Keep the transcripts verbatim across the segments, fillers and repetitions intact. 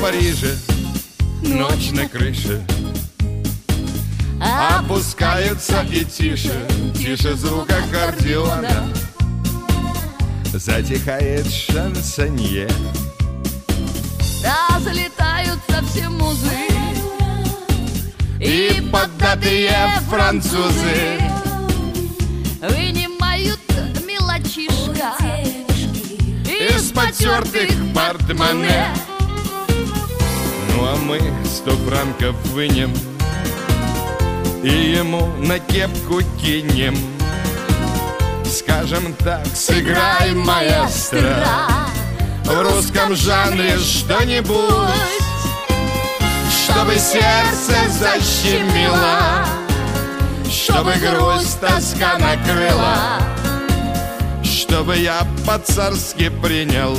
Париже ночь на крыше. Опускаются и тише, тише звук аккордеона. Затихает шансонье. Разлетаются все музы И поддатые французы вынимают мелочишка из потертых портмоне. Ну а мы сто франков вынем и ему на кепку кинем. Скажем так, сыграй, маэстро, в русском жанре что-нибудь, чтобы сердце защемило, чтобы грусть тоска накрыла, чтобы я по-царски принял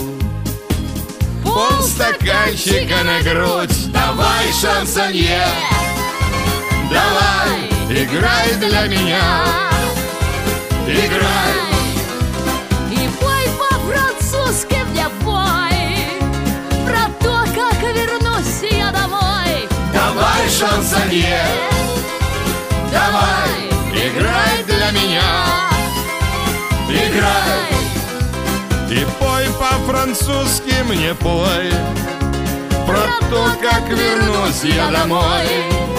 полстаканчика на грудь. Давай, шансонье, давай, играй для меня, играй. И пой по-французски мне пой про то, как вернусь я домой. Давай, шансонье, давай, играй для меня, играй. И пой по-французски мне пой про то, как вернусь я домой.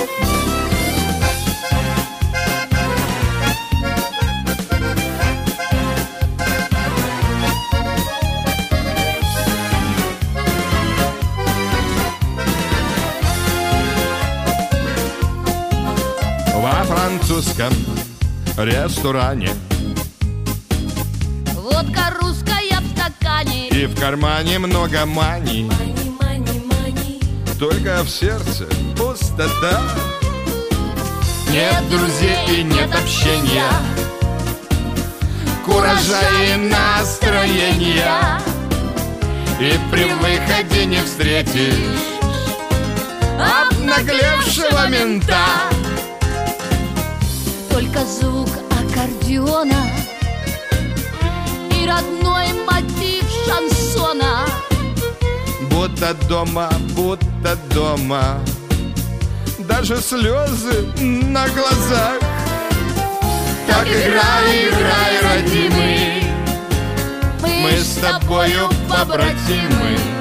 Во французском ресторане Водка русская в стакане, и в кармане много мани, только в сердце пустота. Нет друзей и нет общения, куража и настроения, и при выходе не встретишь обнаглевшего мента. только звук аккордеона и родной мотив шансона. Будто дома, будто дома, даже слезы на глазах. Так играй, играй, родимый, мы с тобою побратимы.